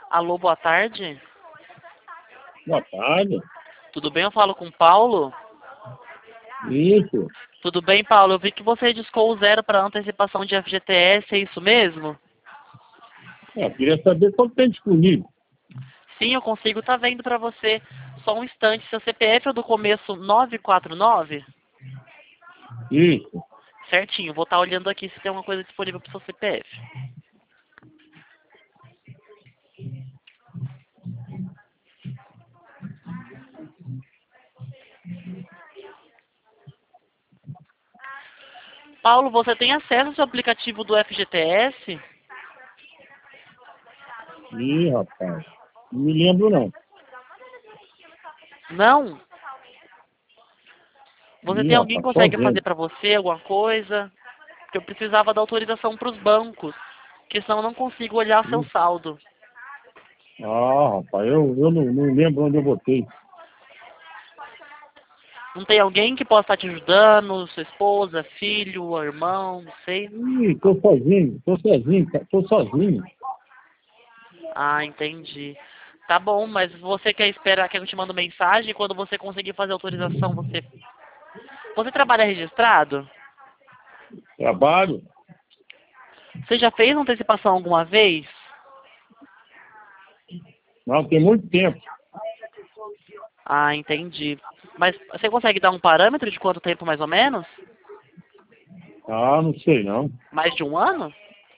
Alô, boa tarde. Boa tarde. Tudo bem? Eu falo com o Paulo. Isso. Tudo bem, Paulo? Eu vi que você discou o zero para antecipação de FGTS, é isso mesmo? Eu queria saber quanto tem disponível. Sim, eu consigo estar vendo para você. Só um instante, seu CPF é do começo 949? Isso. Certinho, vou estar olhando aqui se tem alguma coisa disponível para o seu CPF. Paulo, você tem acesso ao seu aplicativo do FGTS? Ih, rapaz. Não me lembro, não. Não? Você Ih, tem alguém que rapaz, só consegue fazer vendo. para você alguma coisa? Porque eu precisava da autorização para os bancos, porque senão eu não consigo olhar seu Ih. saldo. Rapaz, eu não lembro onde eu botei. Não tem alguém que possa estar te ajudando? Sua esposa, filho, irmão, não sei. Ih, tô sozinho. Ah, entendi. Tá bom, mas você quer esperar que eu te mando mensagem? Quando você conseguir fazer a autorização, você... Você trabalha registrado? Trabalho? Você já fez antecipação alguma vez? Não, tem muito tempo. Ah, entendi. Mas você consegue dar um parâmetro de quanto tempo mais ou menos? Não sei não. Mais de um ano?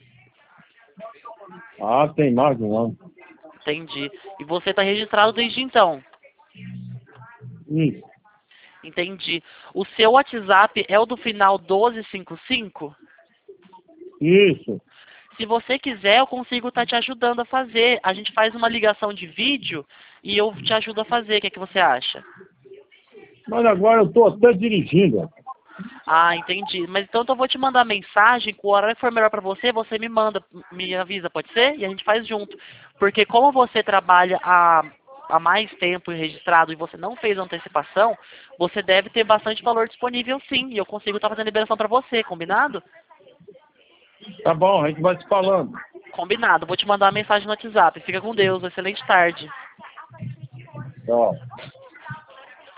Tem mais de um ano. Entendi. E você está registrado desde então? Isso. Entendi. O seu WhatsApp é o do final 1255? Isso. Se você quiser, eu consigo estar te ajudando a fazer. A gente faz uma ligação de vídeo e eu te ajudo a fazer. O que é que você acha? Mas agora eu tô até dirigindo, rapaz. Ah, entendi. Mas então eu vou te mandar mensagem, com o horário que for melhor para você, você me manda, me avisa, pode ser? E a gente faz junto. Porque como você trabalha há mais tempo registrado e você não fez antecipação, você deve ter bastante valor disponível sim. E eu consigo estar fazendo liberação para você, combinado? Tá bom, a gente vai se falando. Combinado. Vou te mandar uma mensagem no WhatsApp. Fica com Deus. Excelente tarde. Tchau.